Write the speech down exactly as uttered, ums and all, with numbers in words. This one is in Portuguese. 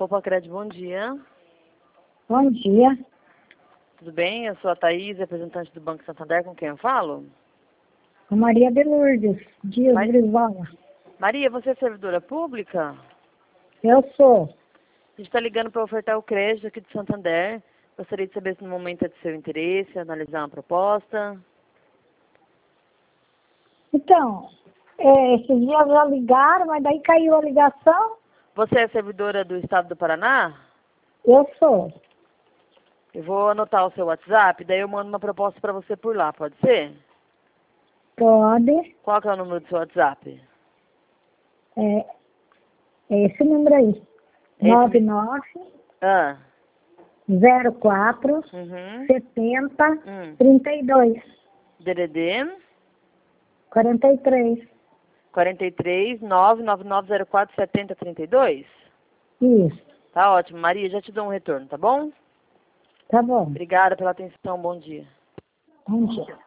Poupa Crédito, bom dia. Bom dia. Tudo bem? Eu sou a Thaís, representante do Banco Santander, com quem eu falo? A Maria de Lourdes, Dias Mas- Brizola. Maria, você é servidora pública? Eu sou. A gente está ligando para ofertar o crédito aqui de Santander. Gostaria de saber se no momento é de seu interesse, analisar uma proposta. Então, é, esses dias já ligaram, mas daí caiu a ligação. Você é servidora do Estado do Paraná? Eu sou. Eu vou anotar o seu WhatsApp, daí eu mando uma proposta para você por lá, pode ser? Pode. Qual que é o número do seu WhatsApp? É, é esse número aí. Esse nove nove Ah, zero quatro uhum. setenta Hum. trinta e dois D D D quarenta e três. quarenta e três, nove nove nove zero quatro sete zero três dois. Isso. Tá ótimo, Maria, já te dou um retorno, tá bom? Tá bom. Obrigada pela atenção, bom dia. Bom dia.